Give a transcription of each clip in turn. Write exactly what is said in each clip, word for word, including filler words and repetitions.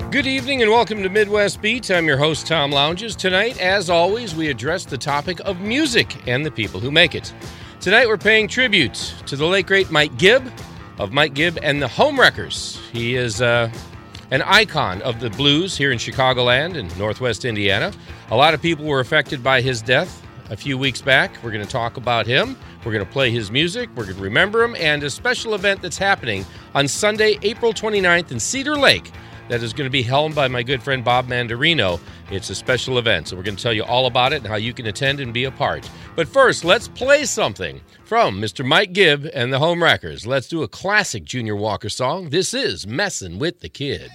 Good evening and welcome to Midwest Beats. I'm your host, Tom Lounges. Tonight, as always, we address the topic of music and the people who make it. Tonight, we're paying tribute to the late, great Mike Gibb of Mike Gibb and the Homewreckers. He is uh, an icon of the blues here in Chicagoland and Northwest Indiana. A lot of people were affected by his death a few weeks back. We're going to talk about him. We're going to play his music. We're going to remember him, and a special event that's happening on Sunday, April twenty-ninth in Cedar Lake. That is going to be held by my good friend Bob Mandarino. It's a special event, so we're going to tell you all about it and how you can attend and be a part. But first, let's play something from Mister Mike Gibb and the Homewreckers. Let's do a classic Junior Walker song. This is Messin' with the Kid.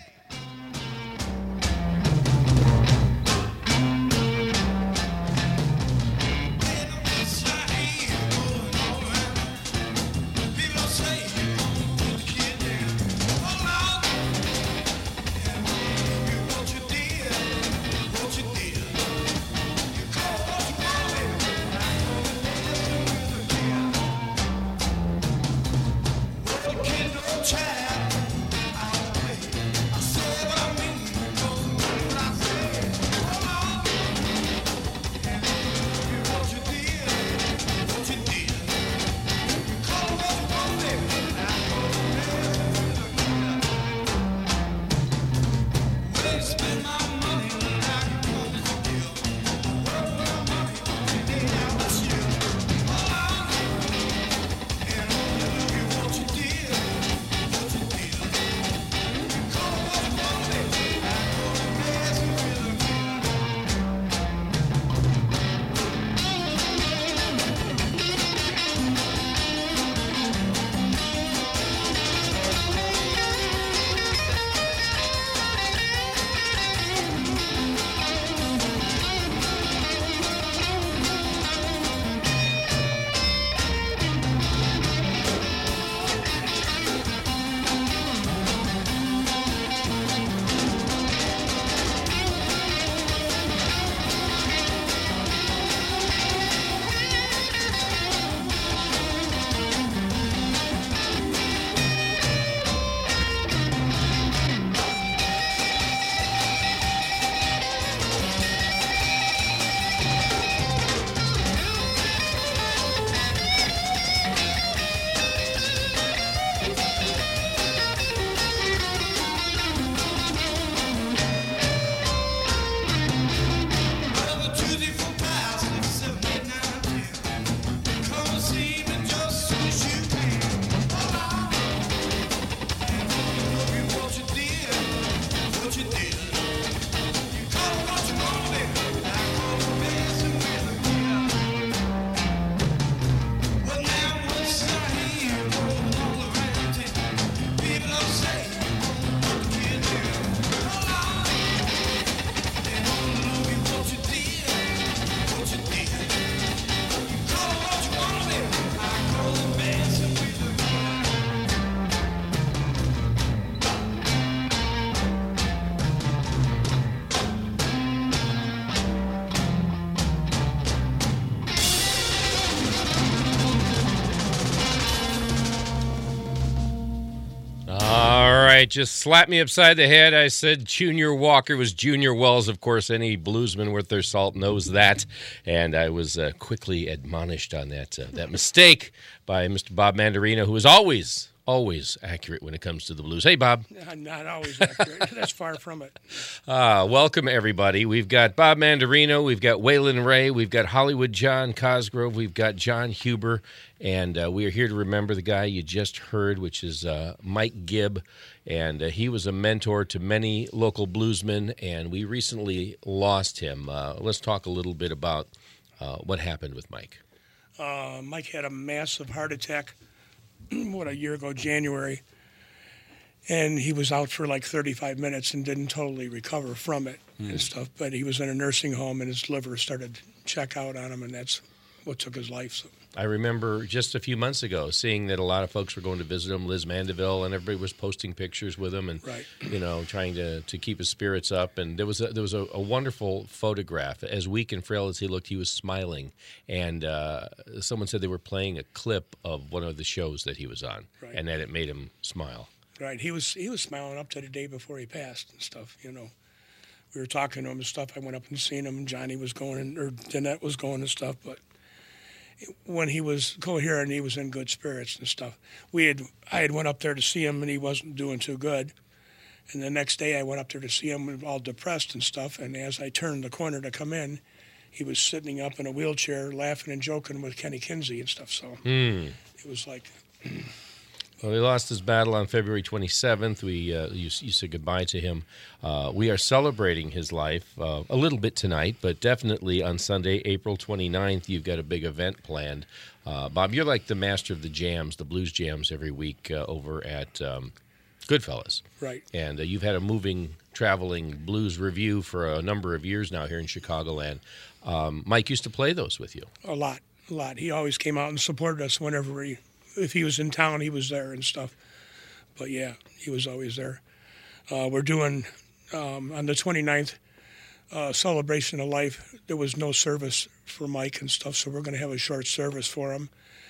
Just slapped me upside the head. I said Junior Walker was Junior Wells. Of course, any bluesman worth their salt knows that. And I was uh, quickly admonished on that uh, that mistake by Mister Bob Mandarino, who is always, always accurate when it comes to the blues. Hey, Bob. I'm not always accurate. That's far from it. Uh, welcome, everybody. We've got Bob Mandarino. We've got Waylon Ray. We've got Hollywood John Cosgrove. We've got John Huber. And uh, we are here to remember the guy you just heard, which is uh, Mike Gibb. And uh, he was a mentor to many local bluesmen, and we recently lost him. Uh, let's talk a little bit about uh, what happened with Mike. Uh, Mike had a massive heart attack, what, a year ago, January. And he was out for like thirty-five minutes and didn't totally recover from it mm. and stuff. But he was in a nursing home, and his liver started to check out on him, and that's what took his life. So. I remember just a few months ago seeing that a lot of folks were going to visit him, Liz Mandeville, and everybody was posting pictures with him and, right. you know, trying to, to keep his spirits up. And there was a, there was a, a wonderful photograph. As weak and frail as he looked, he was smiling. And uh, someone said they were playing a clip of one of the shows that he was on, right. and that it made him smile. Right. He was he was smiling up to the day before he passed and stuff. You know, we were talking to him and stuff. I went up and seen him. Johnny was going, or Danette was going and stuff. But when he was coherent, he was in good spirits and stuff. We had I had went up there to see him, and he wasn't doing too good. And the next day, I went up there to see him, all depressed and stuff. And as I turned the corner to come in, he was sitting up in a wheelchair, laughing and joking with Kenny Kinsey and stuff. So Mm. it was like. Well, he lost his battle on February twenty-seventh. We uh, you, you said goodbye to him. Uh, we are celebrating his life uh, a little bit tonight, but definitely on Sunday, April twenty-ninth, you've got a big event planned. Uh, Bob, you're like the master of the jams, the blues jams every week uh, over at um, Goodfellas. Right. And uh, you've had a moving, traveling blues review for a number of years now here in Chicagoland. Um, Mike used to play those with you. A lot, a lot. He always came out and supported us whenever he, if he was in town, he was there and stuff. But yeah, he was always there. Uh, we're doing, um, on the twenty-ninth, uh, Celebration of Life. There was no service for Mike and stuff, so we're going to have a short service for him.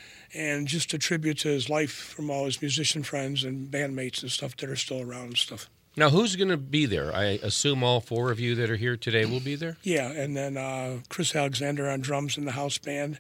And just a tribute to his life from all his musician friends and bandmates and stuff that are still around and stuff. Now, who's going to be there? I assume all four of you that are here today will be there? Yeah, and then uh, Chris Alexander on drums in the house band,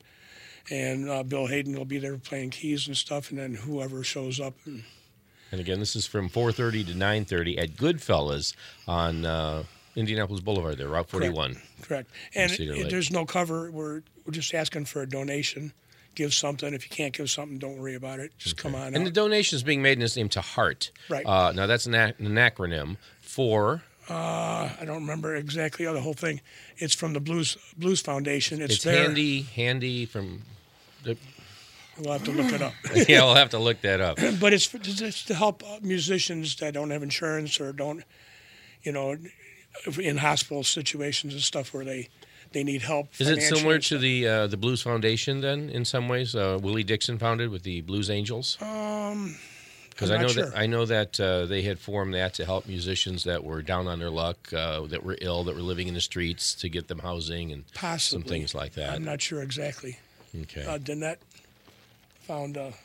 and uh, Bill Hayden will be there playing keys and stuff, and then whoever shows up. And, and again, this is from four thirty to nine thirty at Goodfellas on uh, Indianapolis Boulevard there, Route forty-one. Correct. Correct. And Cedar it, Lake. there's no cover. We're, we're just asking for a donation. Give something. If you can't give something, don't worry about it. Just come on And out. the donation is being made in his name to Heart. Right. Uh, now, that's an, ac- an acronym for... Uh, I don't remember exactly the whole thing. It's from the Blues Blues Foundation. It's, It's there. handy, handy from... The, We'll have to look it up. yeah, we'll have to look that up. But it's, for, it's to help musicians that don't have insurance or don't, you know, in hospital situations and stuff where they, they need help. Is it financially similar and to stuff. the uh, the Blues Foundation then, in some ways? Uh, Willie Dixon founded with the Blues Angels? Um, Because I'm I know not sure. that I know that uh, they had formed that to help musicians that were down on their luck, uh, that were ill, that were living in the streets, to get them housing and Possibly. some things like that. I'm not sure exactly. Okay. Uh, Danette found. Uh,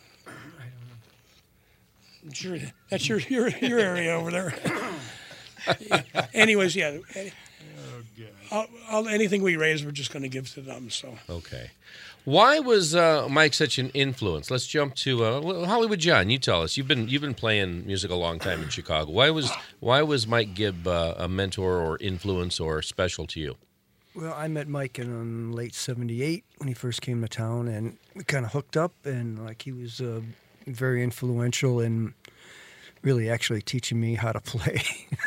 it's your, that's your, your your area over there. Yeah. Anyways, yeah. Any, I'll, I'll, anything we raise, we're just going to give to them. So Okay. Why was uh, Mike such an influence? Let's jump to uh, well, Hollywood John. You tell us. You've been you've been playing music a long time in Chicago. Why was why was Mike Gibb uh, a mentor or influence or special to you? Well, I met Mike in um, late seventy-eight when he first came to town, and we kind of hooked up, and like he was uh, very influential in really actually teaching me how to play.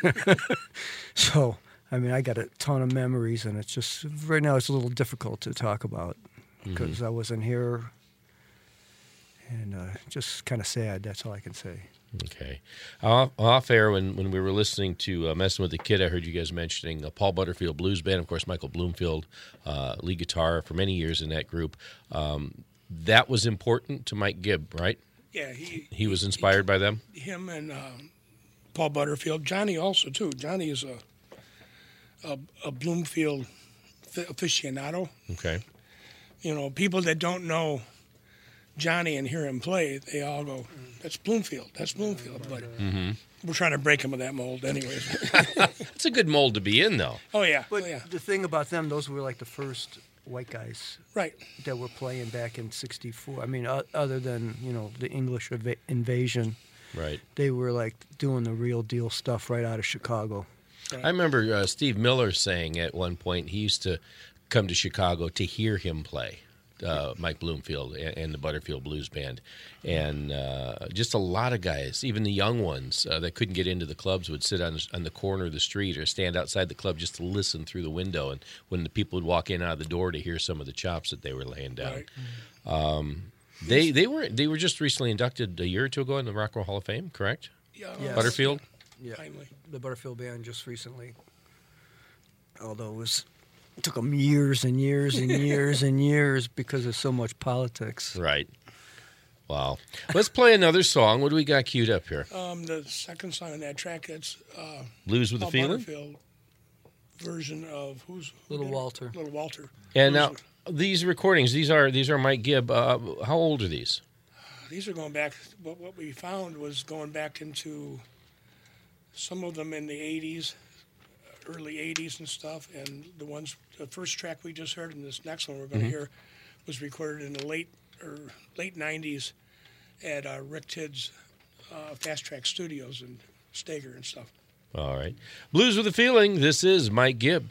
So, I mean, I got a ton of memories, and it's just, right now it's a little difficult to talk about because Mm-hmm. I wasn't here, and uh, just kind of sad, that's all I can say. Okay. Off, off air, when, when we were listening to uh, Messing with the Kid, I heard you guys mentioning uh, Paul Butterfield Blues Band, of course, Michael Bloomfield, uh, lead guitar for many years in that group. Um, that was important to Mike Gibb, right? yeah, he He was inspired by them? him and uh, Paul Butterfield, Johnny also too. Johnny is a a, a Bloomfield aficionado. Okay. You know, people that don't know Johnny and hear him play, they all go, "That's Bloomfield. That's Bloomfield." But we're trying to break him of that mold, anyways. That's a good mold to be in, though. oh yeah, But oh, yeah, the thing about them, those were like the first white guys right. that were playing back in sixty-four. I mean, uh, other than, you know, the English inv- invasion, Right. they were like doing the real deal stuff right out of Chicago. I remember uh, Steve Miller saying at one point he used to come to Chicago to hear him play, uh, Mike Bloomfield and, and the Butterfield Blues Band. And uh, just a lot of guys, even the young ones uh, that couldn't get into the clubs, would sit on, on the corner of the street or stand outside the club just to listen through the window. And when the people would walk in out of the door to hear some of the chops that they were laying down. Right. They they were they were just recently inducted a year or two ago in the Rock and Roll Hall of Fame, correct? Yeah, Yes. Butterfield? Yeah, Finally. the Butterfield Band just recently. Although it was, it took them years and years and years and years because of so much politics. Right. Wow. Let's play another song. What do we got queued up here? Um, the second song on that track, it's uh, Blues with a Paul Feeling? Butterfield version of who's who Little did it? Walter. Little Walter. And Blues now these recordings, these are these are Mike Gibb. Uh, how old are these? these are going back. What what we found was going back into some of them in the eighties, early eighties and stuff, and the ones the first track we just heard and this next one we're going to Mhm. hear was recorded in the late or late nineties at uh, Rick Tidd's uh, Fast Track Studios in Steger and stuff. All right. Blues with a Feeling. This is Mike Gibb.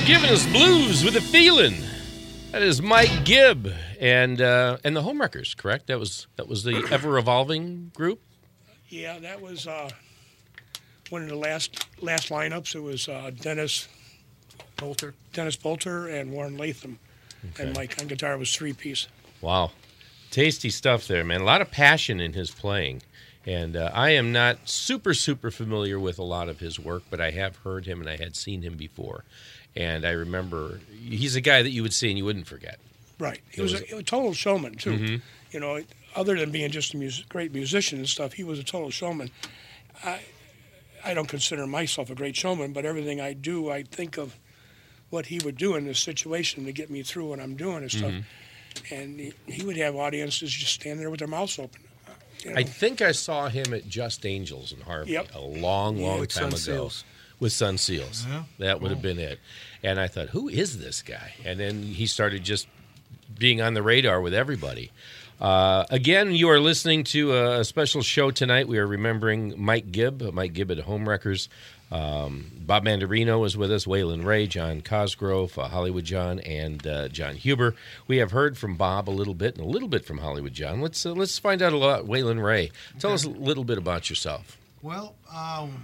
Giving us blues with a feeling. That is Mike Gibb and uh, and the Homewreckers, correct? That was that was the ever evolving group. Yeah, that was uh, one of the last last lineups. It was uh, Dennis Bolter. Dennis Bolter and Warren Latham, Okay. and Mike on guitar was three piece. Wow, tasty stuff there, man. A lot of passion in his playing, and uh, I am not super super familiar with a lot of his work, but I have heard him and I had seen him before. And I remember he's a guy that you would see and you wouldn't forget. Right. He It was, was- a, a total showman, too. Mm-hmm. You know, other than being just a mus- great musician and stuff, he was a total showman. I, I don't consider myself a great showman, but everything I do, I think of what he would do in this situation to get me through what I'm doing and stuff. Mm-hmm. And he, he would have audiences just stand there with their mouths open. You know? I think I saw him at Just Angels in Harvey Yep. a long, long with time Sun ago. Seals. With Sun Seals. Yeah. That would have been it. And I thought, who is this guy? And then he started just being on the radar with everybody. Uh, again, you are listening to a special show tonight. We are remembering Mike Gibb, Mike Gibb at Homewreckers. Um, Bob Mandarino is with us, Waylon Ray, John Cosgrove, uh, Hollywood John, and uh, John Huber. We have heard from Bob a little bit and a little bit from Hollywood John. Let's uh, let's find out a lot. Waylon Ray, tell us a little bit about yourself. Well, um,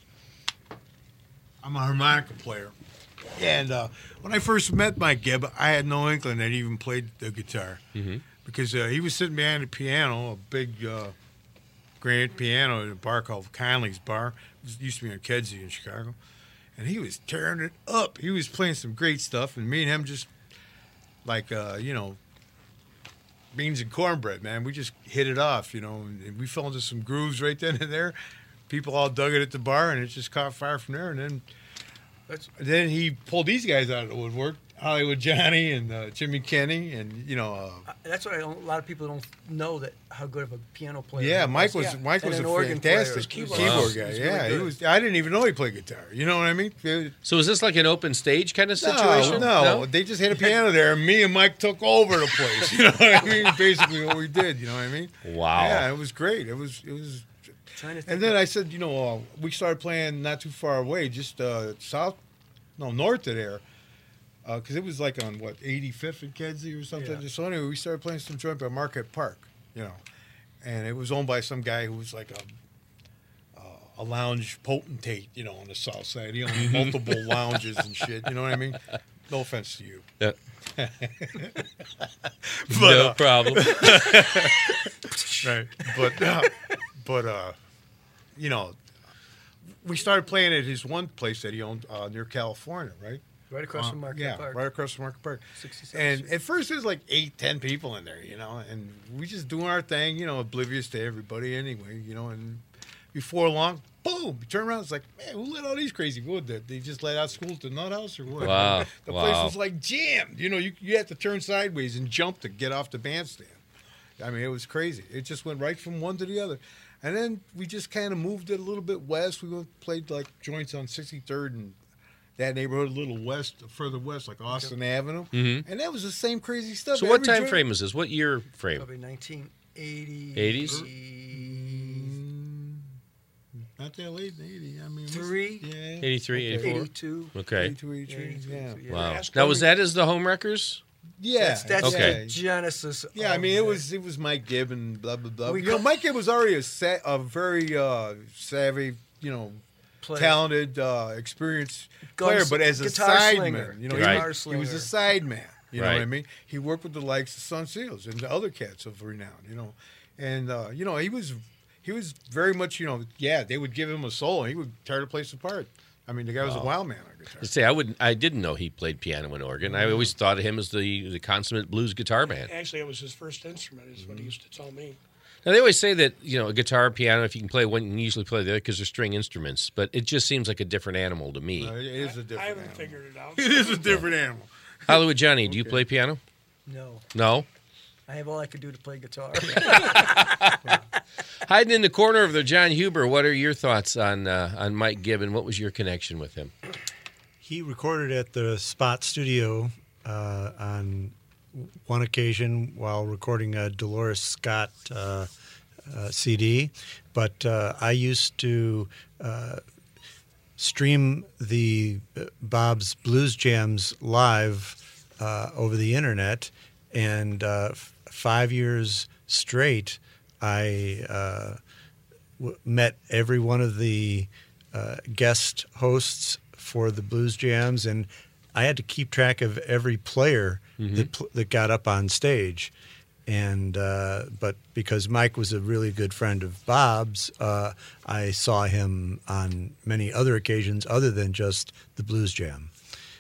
I'm a harmonica player. And uh, when I first met Mike Gibb, I had no inkling that he even played the guitar. Mm-hmm. Because uh, he was sitting behind a piano, a big uh, granite piano at a bar called Conley's Bar. It used to be on Kedzie in Chicago. And he was tearing it up. He was playing some great stuff. And me and him just, like, uh, you know, beans and cornbread, man. We just hit it off, you know. And we fell into some grooves right then and there. People all dug it at the bar, and it just caught fire from there. And then That's then he pulled these guys out of the woodwork, Hollywood Johnny and uh, Jimmy Kenny, and, you know. Uh, uh, that's what I don't, a lot of people don't know, that how good of a piano player. yeah, he Mike was Yeah. Mike And was an a organ player. fantastic He was- keyboard, Wow. guy. He was yeah, really he good. was. I didn't even know he played guitar. You know what I mean? It- So is this like an open stage kind of No, situation? no, they just had a piano there, and me and Mike took over the place. You know what I mean? Basically, what we did. You know what I mean? Wow. Yeah, it was great. It was. It was. Trying to think And then of- I said, you know, uh, we started playing not too far away, just uh, south, no, north of there, because it was like on what eighty-fifth and Kedzie or something. Yeah. So anyway, we started playing some joint by Marquette Park, you know, and it was owned by some guy who was like a uh, a lounge potentate, you know, on the south side. He owned multiple lounges and shit. You know what I mean? No offense to you. Yeah. But, no uh, problem. Right. But, uh, but uh, you know, we started playing at his one place that he owned uh, near California, right? right across Uh, from Market yeah, Park. right across from Market Park. sixty-seven And Street. at first, there's like eight, ten people in there, you know, and we just doing our thing, you know, oblivious to everybody anyway, you know. And before long, boom, you turn around, it's like, man, who let all these crazy wood? That they just let out school at the nut house or what? Wow, The wow. place was like jammed. You know, you you had to turn sideways and jump to get off the bandstand. I mean, it was crazy. It just went right from one to the other. And then we just kind of moved it a little bit west. We went, played like joints on sixty-third and that neighborhood, a little west, further west, like Austin Avenue. Mhm. And that was the same crazy stuff. So what Every time joint- frame is this? What year frame? Probably nineteen eighty. eighties? Mm, Not that late, eighty. I mean, it was- Three? Yeah. eighty-three, eighty-four? eighty-two. Okay. eighty-two, eighty-three, eighty-two, yeah. yeah. Wow. Ask Now, was Tony- that as the Homewreckers? Yeah. That's, that's Okay. the genesis. Yeah, I of mean, it that. was it was Mike Gibb and blah blah blah. We you know, co- Mike Gibb was already a sa- a very uh, savvy, you know, Player. talented, uh, experienced Guns- player, but as a guitar sideman, slinger. you know, Right. he, Guitar was, he was a slinger. sideman. You know Right. what I mean? He worked with the likes of Sun Seals and the other cats of renown. You know, and uh, you know he was he was very much, you know, yeah, they would give him a solo, and he would tear the place apart. I mean, the guy was a wild man on guitar. To say I wouldn't, I didn't know he played piano and organ. I always thought of him as the, the consummate blues guitar man. Actually, it was his first instrument, is what he used to tell me. Now they always say that you know a guitar, piano, if you can play one, you can usually play the other because they're string instruments. But it just seems like a different animal to me. Uh, it is a different I haven't animal. figured it out. It is a different animal. Hollywood Johnny, do you Okay. play piano? No. No. I have all I could do to play guitar. Hiding in the corner of the John Huber. What are your thoughts on uh, on Mike Gibb? What was your connection with him? He recorded at the Spot Studio uh, on one occasion while recording a Dolores Scott uh, uh, C D. But uh, I used to uh, stream the uh, Bob's Blues Jams live uh, over the internet, and uh, f- five years straight, I uh, w- met every one of the uh, guest hosts for the Blues Jams, and I had to keep track of every player mm-hmm. that pl- that got up on stage. And uh, but because Mike was a really good friend of Bob's, uh, I saw him on many other occasions other than just the Blues Jam,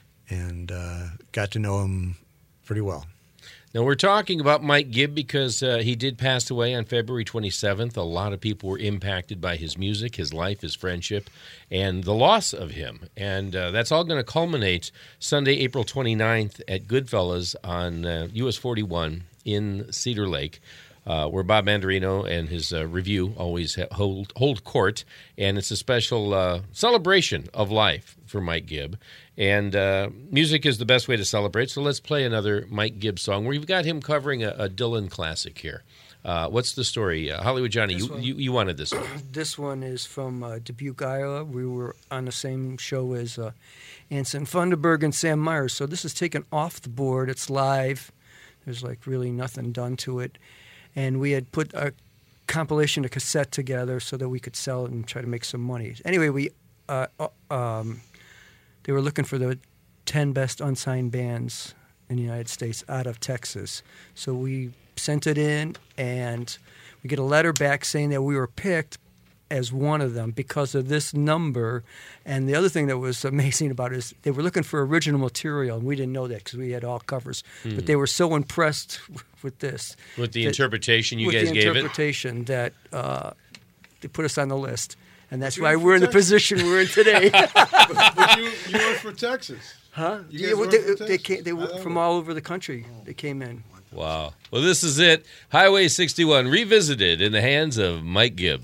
and uh, got to know him pretty well. Now, we're talking about Mike Gibb because uh, he did pass away on February twenty-seventh. A lot of people were impacted by his music, his life, his friendship, and the loss of him. And uh, that's all going to culminate Sunday, April twenty-ninth at Goodfellas on uh, U S forty-one in Cedar Lake, uh, where Bob Mandarino and his uh, review always ha- hold, hold court. And it's a special uh, celebration of life for Mike Gibb. And uh, music is the best way to celebrate, so let's play another Mike Gibb song. We've got him covering a, a Dylan classic here. Uh, what's the story? Uh, Hollywood Johnny, you, you you wanted this one. This one is from uh, Dubuque, Iowa. We were on the same show as uh, Anson Funderburg and Sam Myers, so this is taken off the board. It's live. There's like really nothing done to it. And we had put a compilation, a cassette together so that we could sell it and try to make some money. Anyway, we... Uh, um, They were looking for the ten best unsigned bands in the United States out of Texas. So we sent it in, and we get a letter back saying that we were picked as one of them because of this number. And the other thing that was amazing about it is they were looking for original material, and we didn't know that because we had all covers. Mm. But they were so impressed with this. With the that, interpretation you with guys the gave it? interpretation that uh, they put us on the list. And that's why we're in the position we're in today. But you, you were for Texas. Huh? You Yeah, guys well, were they, from they Texas? came, they were from all over the country. They came in. Wow. Well, this is it. Highway sixty-one revisited in the hands of Mike Gibb.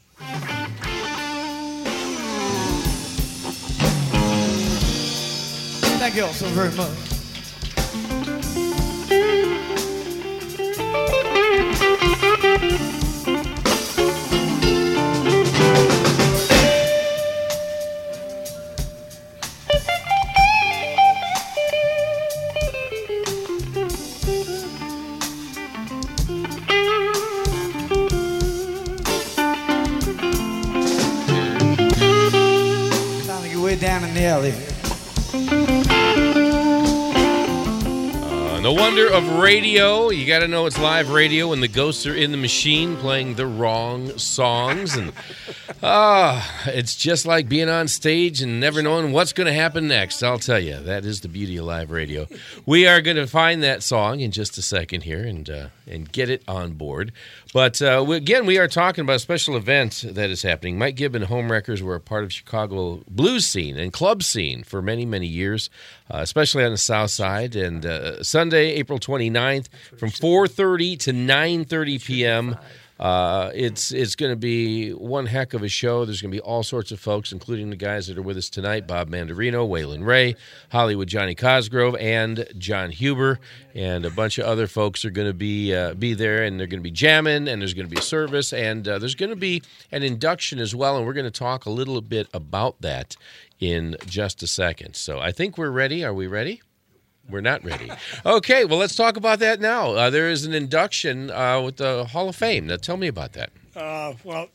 Thank you all so very much. Down in the alley. Uh, no wonder of radio. You got to know it's live radio when the ghosts are in the machine playing the wrong songs. And ah, uh, it's just like being on stage and never knowing what's going to happen next. I'll tell you, that is the beauty of live radio. We are going to find that song in just a second here and uh, and get it on board. But uh, we, again, we are talking about a special event that is happening. Mike Gibb and Homewreckers were a part of Chicago blues scene and club scene for many, many years, uh, especially on the South Side. And uh, Sunday, April twenty-ninth, from four thirty to nine thirty p.m., Uh, it's it's going to be one heck of a show. There's going to be all sorts of folks, including the guys that are with us tonight, Bob Mandarino, Waylon Ray, Hollywood Johnny Cosgrove, and John Huber. And a bunch of other folks are going to be uh, be there, and they're going to be jamming, and there's going to be a service, and uh, there's going to be an induction as well, and we're going to talk a little bit about that in just a second. So I think we're ready. Are we ready? We're not ready. Okay, well, let's talk about that now. Uh, there is an induction uh, with the Hall of Fame. Now, tell me about that. Uh, well,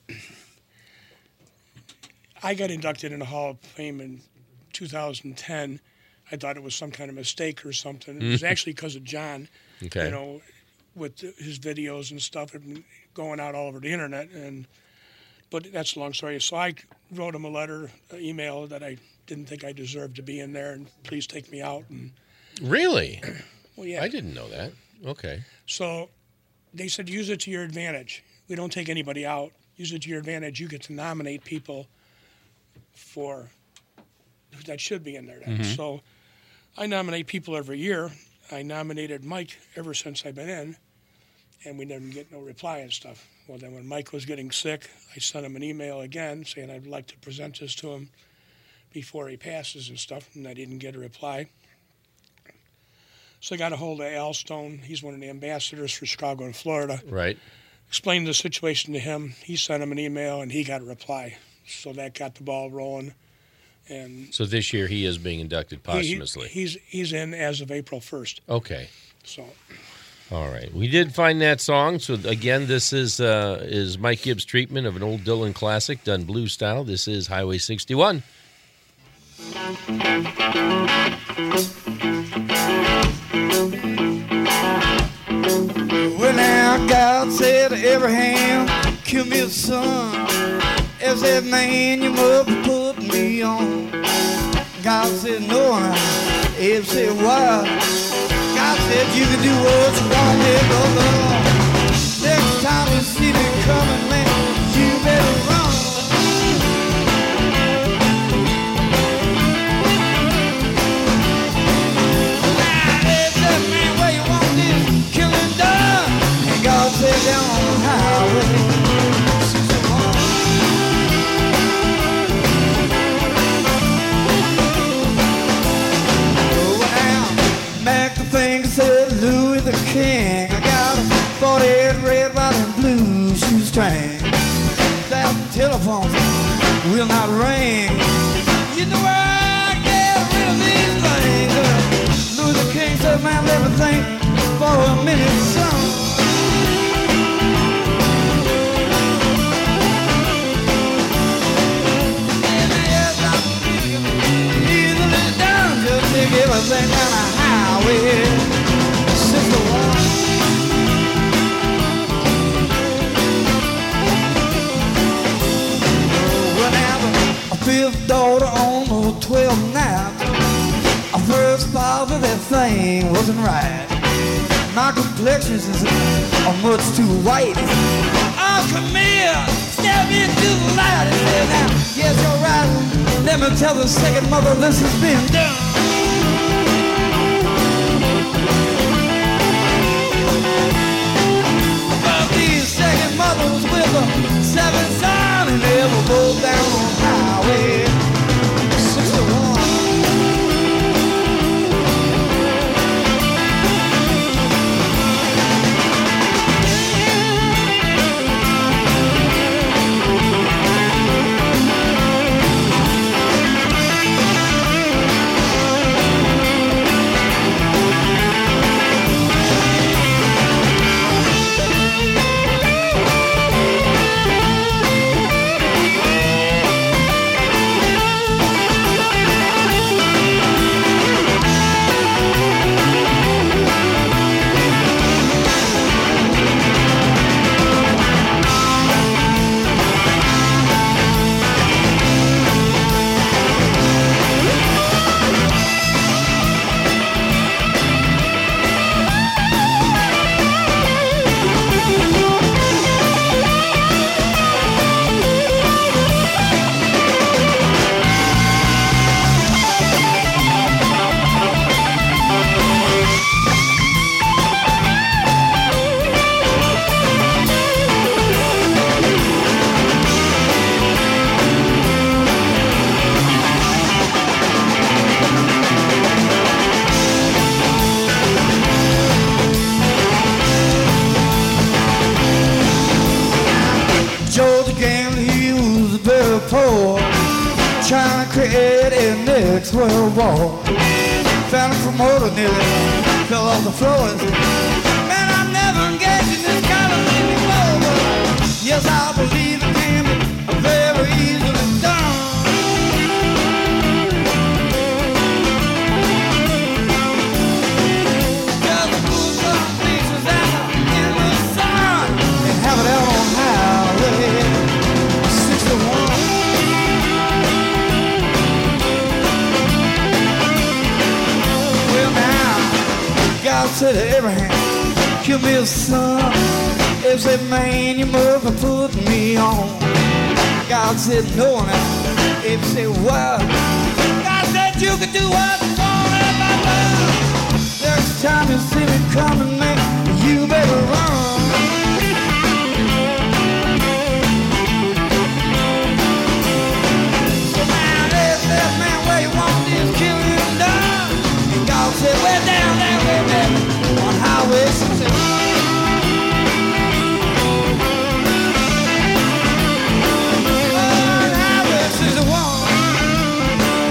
I got inducted in the Hall of Fame in two thousand ten. I thought it was some kind of mistake or something. It was actually because of John, Okay. you know, with his videos and stuff and going out all over the internet. And but that's a long story. So I wrote him a letter, an email that I didn't think I deserved to be in there, and please take me out. And Really? well, yeah. I didn't know that. Okay. So they said, use it to your advantage. We don't take anybody out. Use it to your advantage. You get to nominate people for that should be in there. Then. Mm-hmm. So I nominate people every year. I nominated Mike ever since I've been in, and we didn't get no reply and stuff. Well, then when Mike was getting sick, I sent him an email again saying I'd like to present this to him before he passes and stuff, and I didn't get a reply. So I got a hold of Al Stone. He's one of the ambassadors for Chicago and Florida. Right. Explained the situation to him. He sent him an email, and he got a reply. So that got the ball rolling. And So this year he is being inducted he- posthumously. he's he's in as of April first. Okay. So All right. We did find that song. So again, this is uh, is Mike Gibb's treatment of an old Dylan classic done blues style. This is Highway sixty-one. Well, now God said to Abraham, kill me a son. As that man you must put me on. God said no, and Abe said why? God said you can do what you want, here goes the law. Next time you see me coming, man, you better run. Now, Abe said, man, where you want this killing done? And God said down on the highway sixty-one. Mac the finger said Louis the King. I got a forty-eight red, white, and blue shoestring. That telephone will not ring. You know where I get rid of these things. Uh, Louis the King said, man, let me think for a minute, son. Easily done, just take everything down the highway sixty-one. Well, now a fifth daughter on the twelfth night, a first thought that that thing wasn't right. My complexion is uh, much too white. Oh, come here, step into the light and say, now, yes, you're right. Let me tell the second mother this has been done. But these second mothers with a seven son and they were both down on highway sixty-one. Trying to create a next world war. Found a promoter nearly fell off the floor and said, man, I'm never engaged in this kind of thing before. But yes, I believe it can be very easily done. Just put some pieces out in the sun and have it out on highway sixty-one. God said to Abraham, kill me a son. Abraham said, man, you must have put me on. God said, no, now. Abraham said, well, God said you could do what you want at my love. Next time you see me coming, man, you better run. So now, Abraham said, man, where you want this killing done? And God said, we're down there. On highway sixty-one. On highway sixty-one.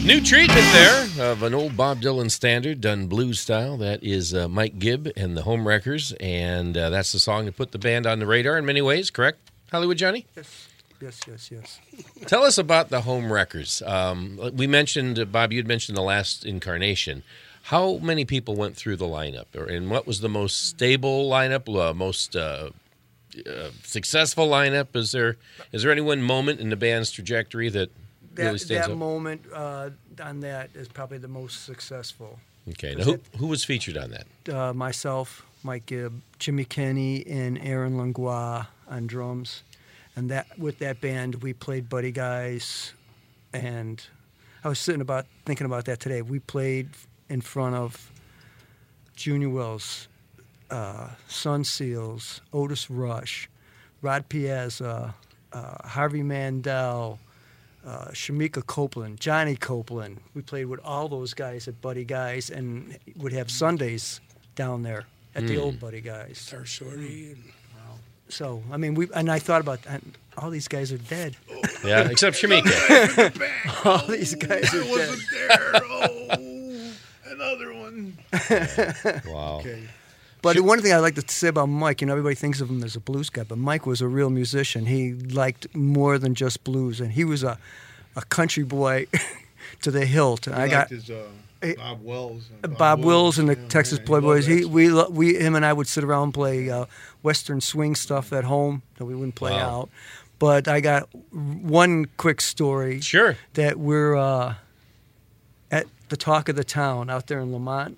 New treatment there of an old Bob Dylan standard done blues style. That is uh, Mike Gibb and the Home Wreckers, and uh, that's the song that put the band on the radar in many ways, correct, Hollywood Johnny? Yes, yes, yes, yes. Tell us about the Home Wreckers. Um, we mentioned, uh, Bob, you'd mentioned the last incarnation. How many people went through the lineup, or, and what was the most stable lineup, uh, most uh, uh, successful lineup? Is there is there any one moment in the band's trajectory that really That, stands that out? moment uh, on that is probably the most successful. Okay, now who, who was featured on that? Uh, myself, Mike Gibb, Jimmy Kenny, and Aaron Langlois on drums. And that with that band, we played Buddy Guys. And I was sitting about thinking about that today. We played in front of Junior Wells, uh, Sun Seals, Otis Rush, Rod Piazza, uh, Harvey Mandel, uh, Shamika Copeland, Johnny Copeland. We played with all those guys at Buddy Guys and would have Sundays down there at the old Buddy Guys. Star Shorty. And, So, I mean, we and I thought about that. All these guys are dead. Yeah, except Shamika. All these guys are I dead. wasn't there. Oh, another one. Wow. Okay. But the one thing I like to say about Mike, you know, everybody thinks of him as a blues guy, but Mike was a real musician. He liked more than just blues, and he was a, a country boy to the hilt. I I got his, uh, eh, Bob Wells. and Bob Wills and the Yeah, Texas man, Playboys. loved He, that we, lo- we, him and I would sit around and play uh, Western swing stuff at home that we wouldn't play Wow. out. But I got one quick story. Sure. That we're uh, at the Talk of the Town out there in Lamont.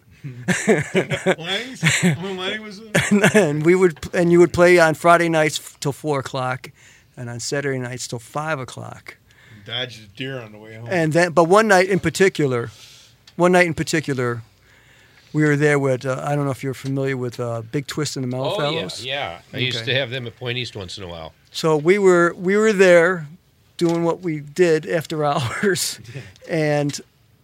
Langs? When Lang was uh, and we would and you would play on Friday nights till four o'clock, and on Saturday nights till five o'clock. dodged a deer on the way home. And then, but one night in particular, one night in particular, we were there with uh, I don't know if you're familiar with uh, Big Twist and the Mellow Oh, yeah, Fellows. yeah. I used Okay. to have them at Point East once in a while. So we were we were there doing what we did after hours, and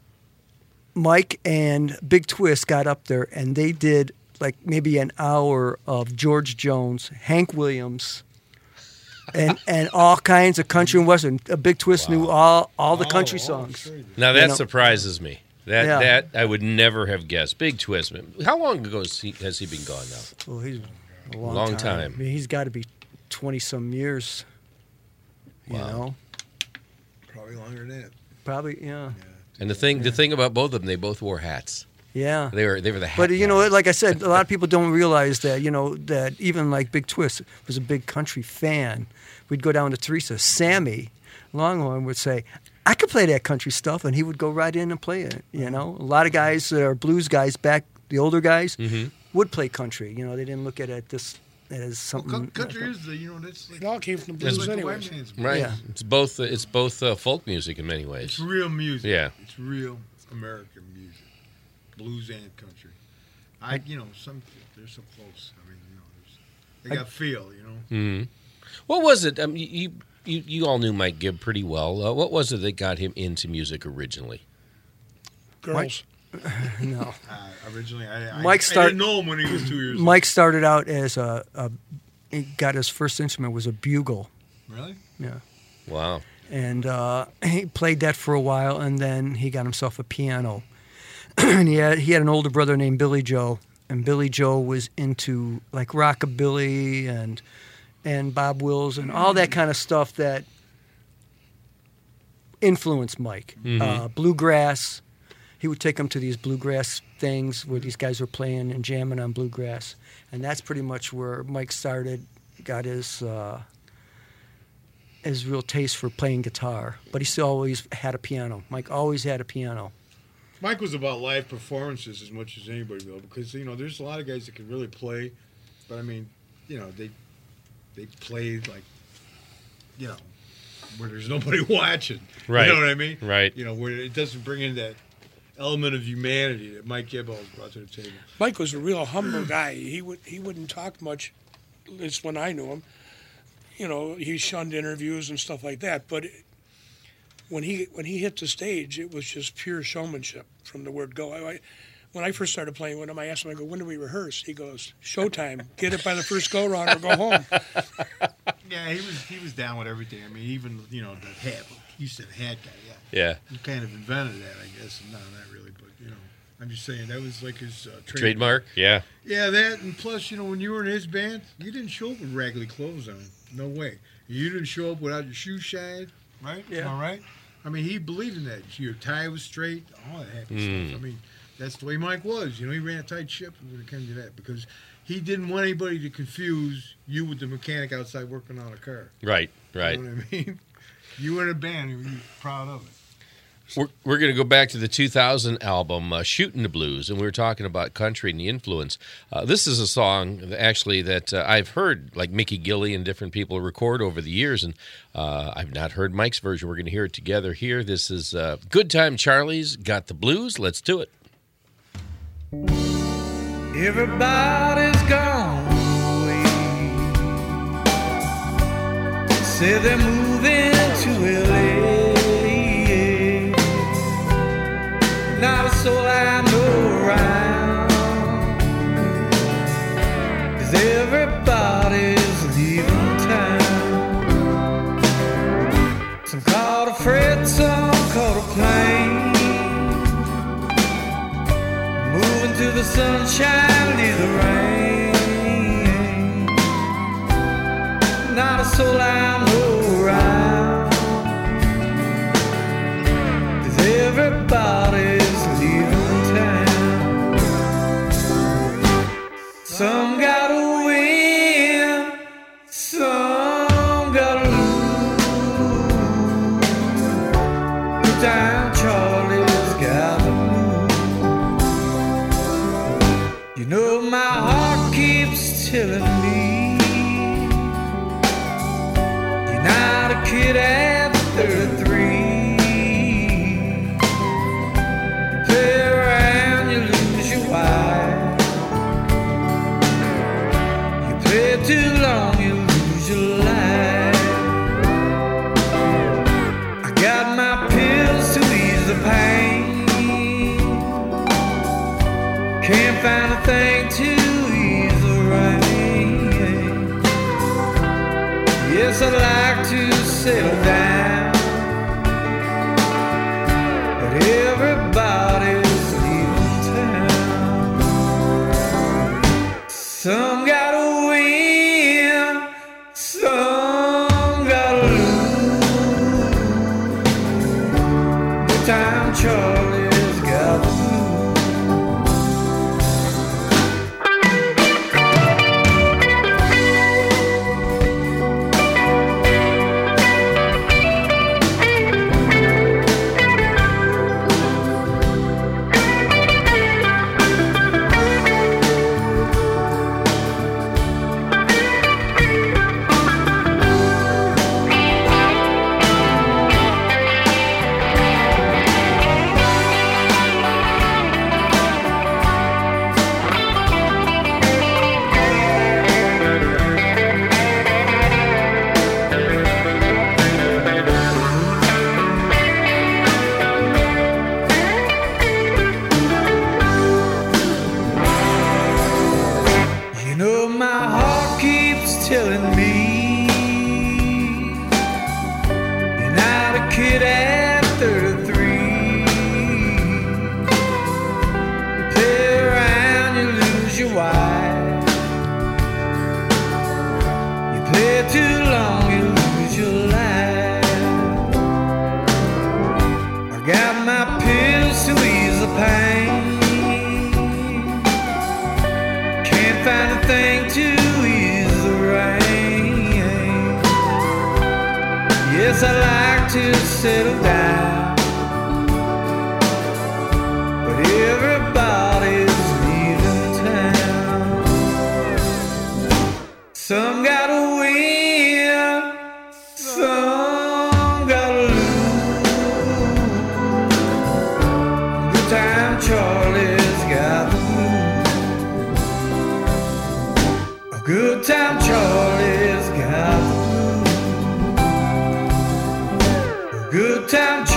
Mike and Big Twist got up there and they did like maybe an hour of George Jones, Hank Williams, and and all kinds of country and western. A Big Twist knew all all the country Oh, oh, songs. sure he did. Now, that know- surprises me. That Yeah. that I would never have guessed. Big Twist. How long ago has he, has he been gone now? Well, he's a long, Long time. time. I mean, he's got to be twenty some years. You Wow. know, Probably longer than that. probably yeah, And the thing the thing about both of them, they both wore hats. yeah. They were they were the hat But you know, guys. like I said, a lot of people don't realize that. You know that even like Big Twist was a big country fan. We'd go down to Teresa. Sammy Longhorn would say, "I could play that country stuff," and he would go right in and play it. You know, a lot of guys that are blues guys back, the older guys, Mhm. would play country. You know, they didn't look at it this as Well, something. coun- country is the, you know, that's like, it all came from the that's blues like the anyways. white man's right. Yeah. It's both uh, it's both uh, folk music in many It's ways. real music. Yeah. It's real American music, blues and country. I, you know, some they're so close. I mean, you know, there's, they got feel. You know, hmm What was it? Um, you, you you all knew Mike Gibb pretty well. Uh, what was it that got him into music originally? Girls. no. uh, originally I, I, Mike I start- didn't know him when he was two years old. Mike started out as a, a. He got his first instrument was a bugle. Really? Yeah. Wow. And uh, he played that for a while, and then he got himself a piano. and he had he had an older brother named Billy Joe, and Billy Joe was into like rockabilly and and Bob Wills and all that kind of stuff that influenced Mike. Uh, bluegrass. He would take him to these bluegrass things where these guys were playing and jamming on bluegrass, and that's pretty much where Mike started, got his. Uh, his real taste for playing guitar, but he still always had a piano. Mike always had a piano. Mike was about live performances as much as anybody will, because you know there's a lot of guys that can really play, but I mean, you know they they play like, you know, where there's nobody watching. Right. You know what I mean? Right. You know where it doesn't bring in that element of humanity that Mike Gibb always brought to the table. Mike was a real humble guy. He would he wouldn't talk much. At least when I knew him. You know, he shunned interviews and stuff like that. But it, when he when he hit the stage, it was just pure showmanship from the word go. I, when I first started playing with him, I asked him, I go, when do we rehearse? He goes, showtime. Get it by the first go-round or go home. Yeah, he was he was down with everything. I mean, even, you know, the hat. You said hat guy, yeah. Yeah. He kind of invented that, I guess. No, not really, but, you know. I'm just saying, that was like his uh, trademark. Trademark? Yeah. Yeah, that, and plus, you know, when you were in his band, you didn't show up with raggedy clothes on. No way. You didn't show up without your shoes shined, right? Yeah. All right? I mean, he believed in that. Your tie was straight, all that happy Mm. stuff. I mean, that's the way Mike was. You know, he ran a tight ship when it came to that because he didn't want anybody to confuse you with the mechanic outside working on a car. Right, right. You know what I mean? You were in a band, and you were proud of it. We're, we're going to go back to the two thousand album, uh, Shootin' the Blues, and we were talking about country and the influence. Uh, this is a song, actually, that uh, I've heard, like Mickey Gilley and different people record over the years, and uh, I've not heard Mike's version. We're going to hear it together here. This is uh, Good Time Charlie's Got the Blues. Let's do it. Everybody's gone away. Say they're moving to L A. Not a soul I know around, 'cause everybody's leaving town. Some caught a freight, some caught a plane, moving to the sunshine, leave the rain. Not a soul I know around, 'cause everybody's leaving town. Some gotta win, some gotta lose. Good time Charlie's got the blues. You know my heart keeps telling me you're not a kid at thirty-three. Too long, you lose your life. I got my pills to ease the pain. Can't find a thing to ease the rain. Yes, I'd like to settle down, but everybody's leaving town. Some gotta some gotta lose. Good time Charlie's got the I like to settle down, but everybody's leaving town. Some gotta win, some gotta lose. Good time Charlie's got the blues. A good time Charlie's got the blues. Good time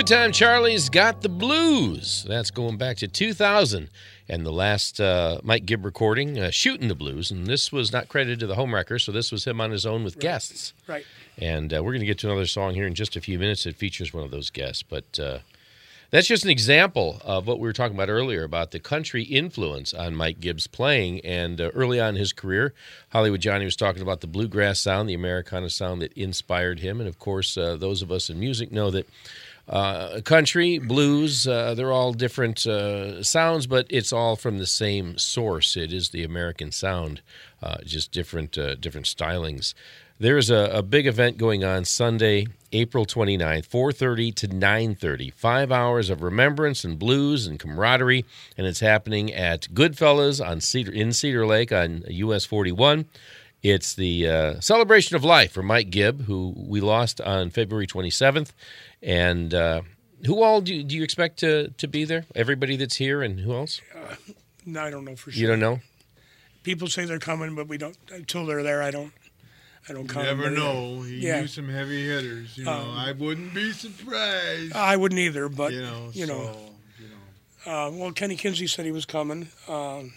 Time Charlie's Got the Blues. That's going back to two thousand and the last uh, Mike Gibb recording, uh, Shooting the Blues. And this was not credited to the home wrecker, so this was him on his own with Right. guests. Right. And uh, we're going to get to another song here in just a few minutes that features one of those guests. But uh, that's just an example of what we were talking about earlier about the country influence on Mike Gibb's playing. And uh, early on in his career, Hollywood Johnny was talking about the bluegrass sound, the Americana sound that inspired him. And, of course, uh, those of us in music know that uh, country, blues, uh, they're all different uh, sounds, but it's all from the same source. It is the American sound, uh, just different, uh, different stylings. There's a, a big event going on Sunday, April twenty-ninth, four thirty to nine thirty. Five hours of remembrance and blues and camaraderie, and it's happening at Goodfellas on Cedar, in Cedar Lake on U S forty-one. It's the uh, celebration of life for Mike Gibb, who we lost on February twenty-seventh. And uh, who all do, do you expect to, to be there? Everybody that's here, and who else? Uh, no, I don't know for sure. You don't know? People say they're coming, but we don't. Until they're there, I don't. I don't You count never them. know. He Yeah. knew some heavy hitters. You know, Um, I wouldn't be surprised. I wouldn't either, but you know, you know. so, you know. Uh, well, Kenny Kinsey said he was coming. Um,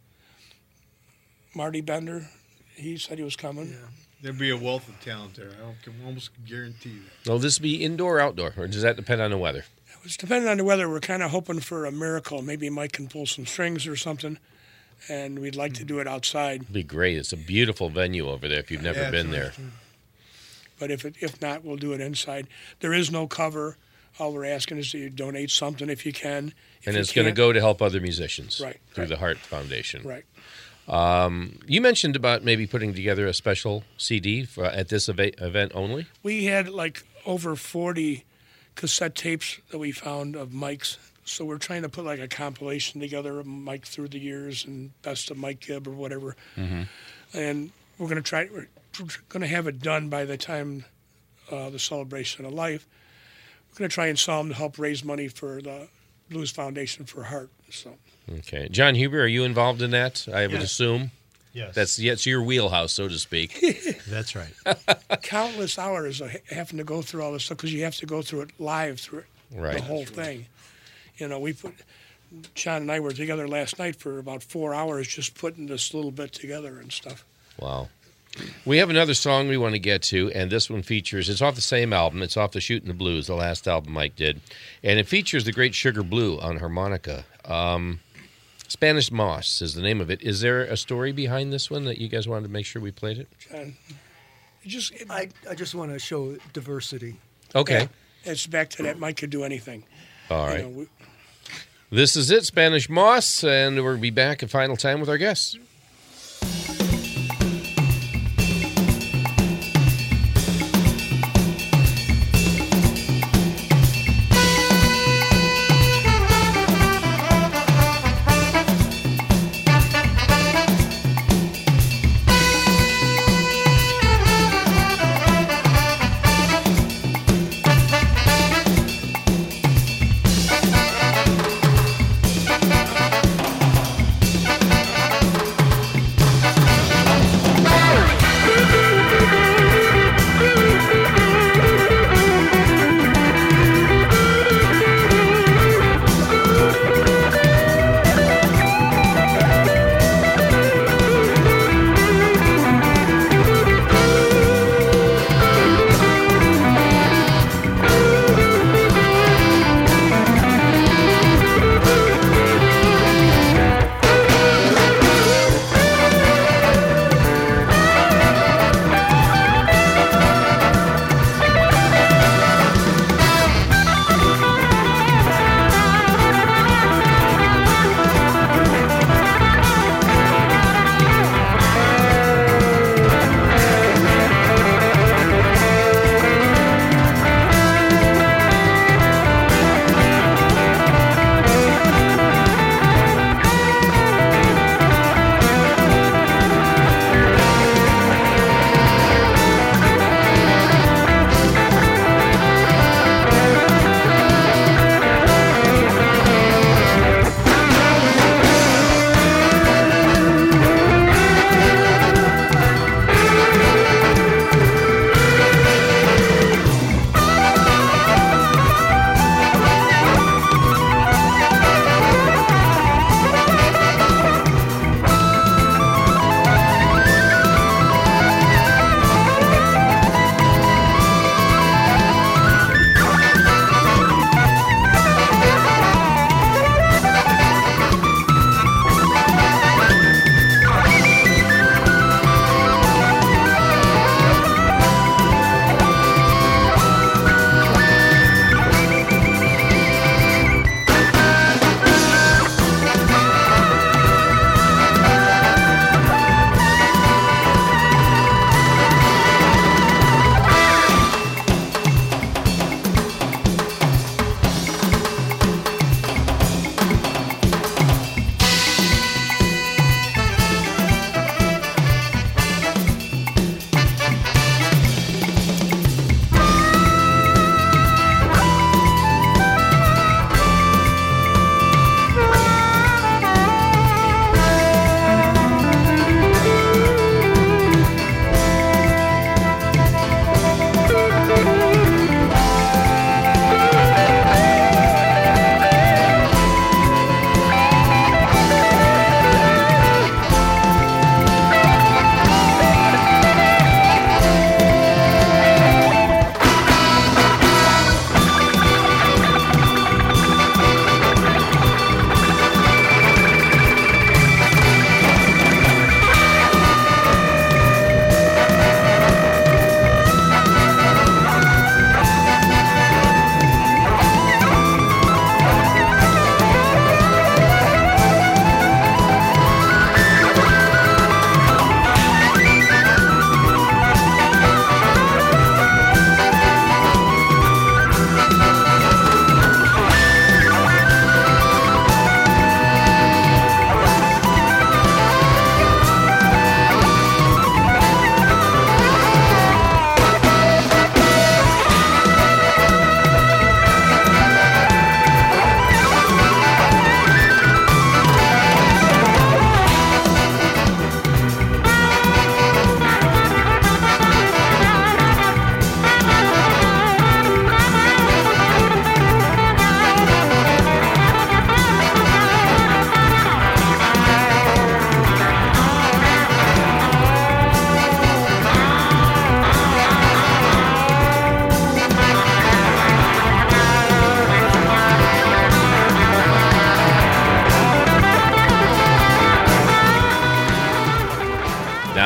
Marty Bender, he said he was coming. There'd be a wealth of talent there. I can almost guarantee that. Will this be indoor or outdoor, or does that depend on the weather? It's depending on the weather. We're kind of hoping for a miracle. Maybe Mike can pull some strings or something, and we'd like to do it outside. It'd be great. It's a beautiful venue over there if you've never Yeah, been it's there. nice. But if it, if not, we'll do it inside. There is no cover. All we're asking is that you donate something if you can. If And you it's going to can't- go to help other musicians Right, through right. the Hart Foundation. Right. Um, you mentioned about maybe putting together a special C D for, at this eva- event only. We had like over forty cassette tapes that we found of Mike's. So we're trying to put like a compilation together of Mike through the years and best of Mike Gibb or whatever. Mm-hmm. And we're going to try, we're going to have it done by the time uh, the celebration of life. We're going to try and sell them to help raise money for the Blues Foundation for Heart. So Okay. John Huber, are you involved in that? I would Yes. assume. Yes, That's, yeah, it's your wheelhouse, so to speak. that's right. countless hours of ha- having to go through all this stuff because you have to go through it live through it, Right. the whole thing. You know, we put John and I were together last night for about four hours just putting this little bit together and stuff. Wow. We have another song we want to get to, and this one features, it's off the same album. It's off the Shootin' the Blues, the last album Mike did. And it features the great Sugar Blue on harmonica. Um, Spanish Moss is the name of it. Is there a story behind this one that you guys wanted to make sure we played it? John, it just it, I, I just want to show diversity. Okay. it's back to that Mike could do anything. All You right. know, we, This is it, Spanish Moss, and we'll be back a final time with our guests. Thank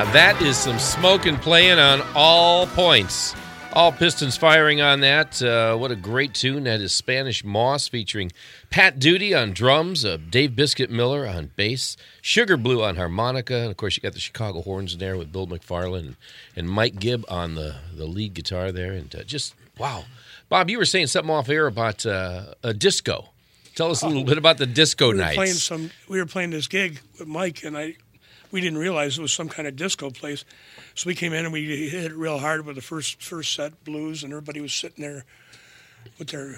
Now that is some smoking playing on all points. All pistons firing on that. Uh, what a great tune. That is Spanish Moss featuring Pat Doody on drums, uh, Dave Biscuit Miller on bass, Sugar Blue on harmonica, and of course you got the Chicago Horns in there with Bill McFarland and, and Mike Gibb on the, the lead guitar there. And uh, just, wow. Bob, you were saying something off air about uh, a disco. Tell us a little bit about the disco we were nights. Playing some, we were playing this gig with Mike, and I, we didn't realize it was some kind of disco place. So we came in and we hit it real hard with the first first set, blues, and everybody was sitting there with their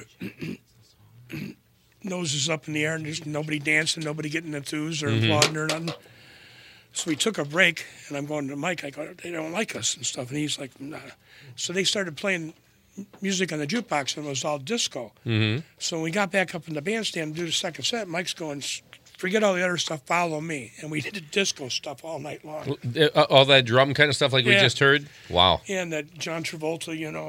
noses up in the air and just nobody dancing, nobody getting enthused or Mm-hmm. applauding or nothing. So we took a break, and I'm going to Mike. I go, they don't like us and stuff. And he's like, nah. So they started playing music on the jukebox, and it was all disco. Mm-hmm. So when we got back up in the bandstand to do the second set, Mike's going, forget all the other stuff, follow me. And we did disco stuff all night long. Uh, all that drum kind of stuff like we Yeah. just heard? Wow. And that John Travolta, you know.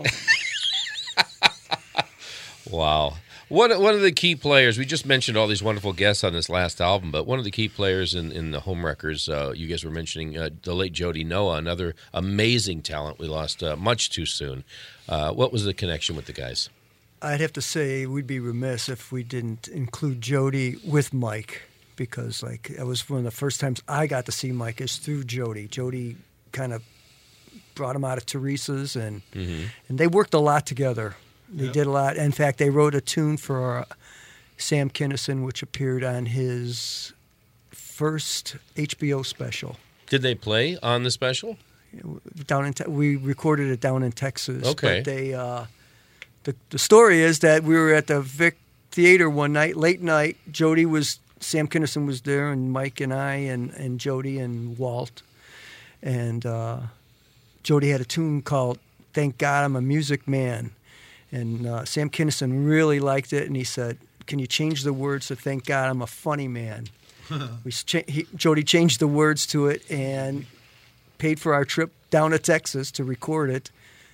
Wow. One, one of the key players, we just mentioned all these wonderful guests on this last album, but one of the key players in, in the Homewreckers, uh, you guys were mentioning uh, the late Jody Noah, another amazing talent we lost uh, much too soon. Uh, what was the connection with the guys? I'd have to say we'd be remiss if we didn't include Jody with Mike, because like that was one of the first times I got to see Mike is through Jody. Jody kind of brought him out of Teresa's, and Mm-hmm. and they worked a lot together. They Yep. did a lot. In fact, they wrote a tune for uh, Sam Kinison, which appeared on his first H B O special. Did they play on the special? Down in te- we recorded it down in Texas. Okay. But they uh, the the story is that we were at the Vic Theater one night, late night. Jody was Sam Kinison was there, and Mike and I and and Jody and Walt, and uh, Jody had a tune called "Thank God I'm a Music Man," and uh, Sam Kinison really liked it, and he said, "Can you change the words to Thank God I'm a Funny Man?" we cha- he, Jody changed the words to it and paid for our trip down to Texas to record it,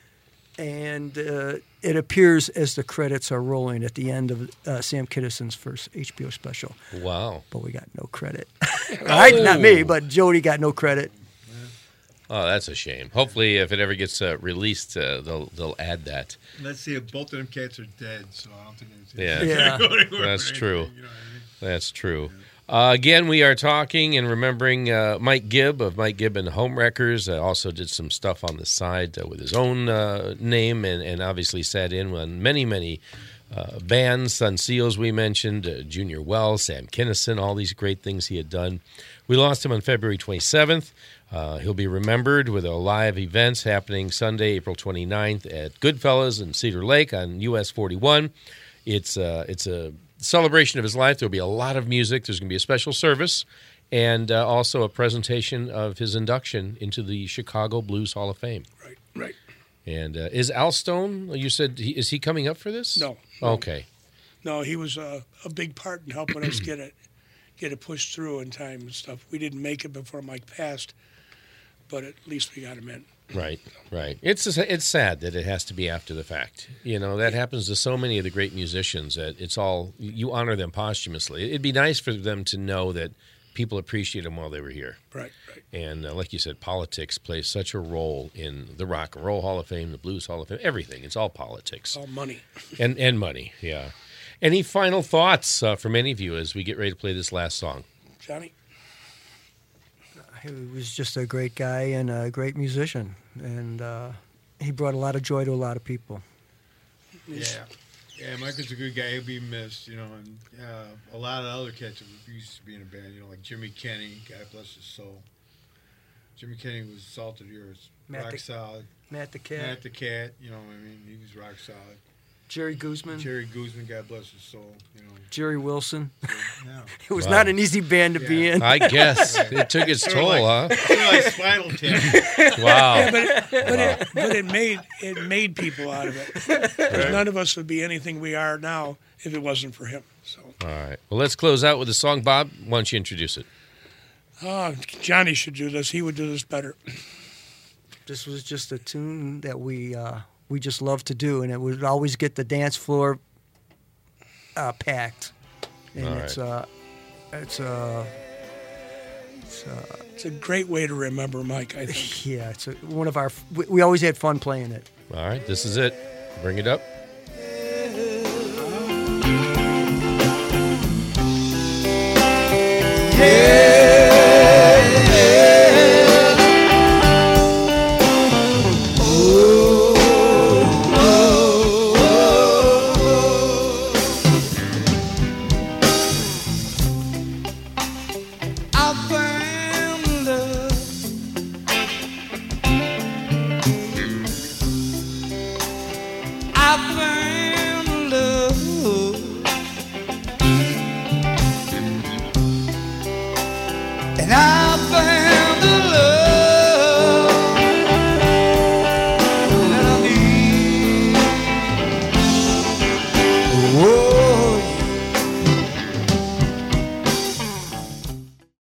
and uh, it appears as the credits are rolling at the end of uh, Sam Kinison's first H B O special. Wow. But we got no credit. I, not me, but Jody got no credit. Oh, that's a shame. Hopefully, if it ever gets uh, released, uh, they'll they'll add that. Let's see if both of them cats are dead, so I don't think it's Yeah. Yeah. go anywhere That's or true. anything, you know what I mean? That's true. Uh, again, we are talking and remembering uh, Mike Gibb of Mike Gibb and the Homewreckers. Uh, also did some stuff on the side uh, with his own uh, name, and, and obviously sat in on many, many uh, bands. Sun Seals we mentioned, uh, Junior Wells, Sam Kinison, all these great things he had done. We lost him on February twenty-seventh. Uh, he'll be remembered with a live events happening Sunday, April twenty-ninth at Goodfellas in Cedar Lake on U S forty-one. It's uh, it's a celebration of his life. There'll be a lot of music. There's going to be a special service and uh, also a presentation of his induction into the Chicago Blues Hall of Fame. Right, right. And uh, is Al Stone, you said, he, is he coming up for this? No. Okay. No, he was a, a big part in helping us get it get it pushed through in time and stuff. We didn't make it before Mike passed, but at least we got him in. Right, right. It's it's sad that it has to be after the fact. You know, that happens to so many of the great musicians that it's all, you honor them posthumously. It'd be nice for them to know that people appreciate them while they were here. Right, right. And uh, like you said, politics plays such a role in the Rock and Roll Hall of Fame, the Blues Hall of Fame, everything. It's all politics. It's all money. And, and money, yeah. Any final thoughts uh, from any of you as we get ready to play this last song? Johnny? He was just a great guy and a great musician, and uh, he brought a lot of joy to a lot of people. Yeah. Yeah, Mike was a good guy. He'll be missed, you know, and uh, a lot of other cats that used to be in a band, you know, like Jimmy Kenny, God bless his soul. Jimmy Kenny was Salt of the Earth, Matt rock the- solid. Matt the Cat, Matt the Cat, you know what I mean? He was rock solid. Jerry Guzman, Jerry Guzman, God bless his soul, you know. Jerry Wilson. Yeah. It was Wow. not an easy band to be Yeah. in. I guess it took its Sort of toll, like- huh? Sort of like Spinal Tap. Wow. But it, but, it, but it made it made people out of it. 'Cause none of us would be anything we are now if it wasn't for him. So, All right. Well, let's close out with a song. Bob, why don't you introduce it? oh, Johnny should do this. He would do this better. This was just a tune that we uh, we just loved to do, and it would always get the dance floor uh, packed. And All it's uh, it's uh, It's, uh, It's a great way to remember Mike, I think. yeah, it's a, one of our. We, we always had fun playing it. All right, this is it. Bring it up. I found